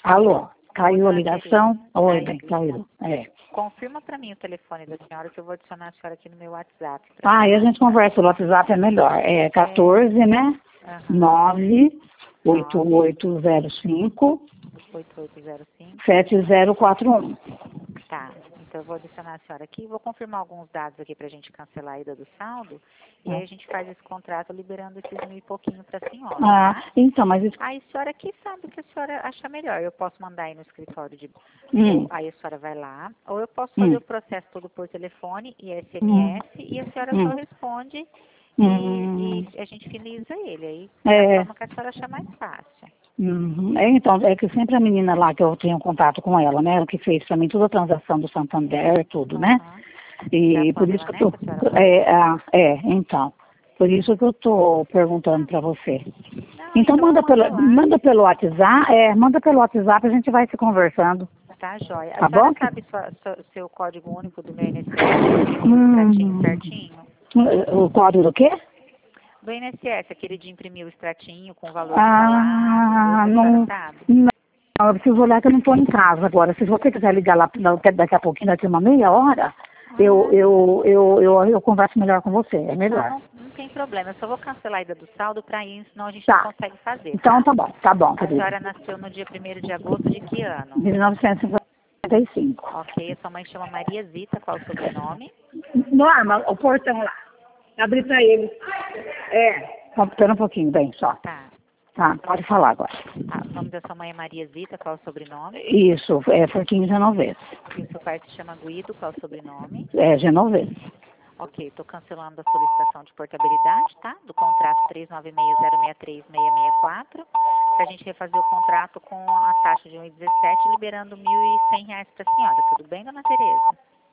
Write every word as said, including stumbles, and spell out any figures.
Alô, caiu a Dona ligação? Tereza. Oi, Aí, bem, caiu. É. confirma para mim o telefone da senhora que eu vou adicionar a senhora aqui no meu WhatsApp. Ah, e a gente conversa no WhatsApp, é melhor. É quatorze, né? Aham. nove oito oito zero cinco oito oito zero cinco. sete zero quatro um. Tá. Então eu vou adicionar a senhora aqui. Vou confirmar alguns dados aqui pra gente cancelar a ida do saldo. E aí a gente faz esse contrato liberando esses mil e pouquinho pra senhora. Ah, Tá? então, mas isso... Aí a senhora aqui sabe o que a senhora acha melhor. Eu posso mandar aí no escritório de... Hum, ou- aí a senhora vai lá. Ou eu posso fazer hum, o processo todo por telefone e hum, S M S. E a senhora só hum, responde hum, e, e a gente finaliza ele. Aí da é, forma que a senhora achar mais fácil. uhum. É, então, é que sempre a menina lá que eu tenho contato com ela, né? Ela que fez pra mim toda a transação do Santander, tudo, né? Aham. Da E por isso Pamela, que eu né? tô... Que a senhora falou. É, ah, é, então. Por isso que eu tô perguntando pra você. Não, Então então eu manda mando pelo, lá. manda pelo WhatsApp, é, manda pelo WhatsApp, a gente vai se conversando, Tá, joia. A tá senhora bom? sabe sua, sua- seu código único do meu I N S S que imprimiu o extratinho Hum, certinho? o código do quê? Do I N S S, aquele de imprimir o extratinho com o valor do salário, Ah, tudo, a senhora não, sabe? não, eu preciso olhar que eu não estou em casa agora. Se você quiser ligar lá não, daqui a pouquinho, daqui a uma meia hora, eu, Ah, eu, eu, eu, eu converso melhor com você, é não, melhor. não, não tem problema. Eu só vou cancelar a ida do saldo para ir, senão a gente não Tá, consegue fazer, então tá? tá bom, tá bom, A querida. senhora nasceu no dia primeiro de agosto de que ano? mil novecentos e cinquenta e cinco. Ok, a sua mãe chama Maria Zita, qual o sobrenome? Norma, o portão lá. Abre pra ele. É. Só espera um pouquinho, bem, só. Tá. Tá, pode falar agora. Ah, o nome da sua mãe é Maria Zita, qual o sobrenome? Isso, é Forquinho Genovese. E o seu pai se chama Guido, qual o sobrenome? É Genovese. Ok, estou cancelando a solicitação de portabilidade, tá? Do contrato três nove seis zero seis três seis seis quatro, para a gente refazer o contrato com a taxa de um vírgula dezessete, liberando mil e cem reais para a senhora. Tudo bem, dona Tereza?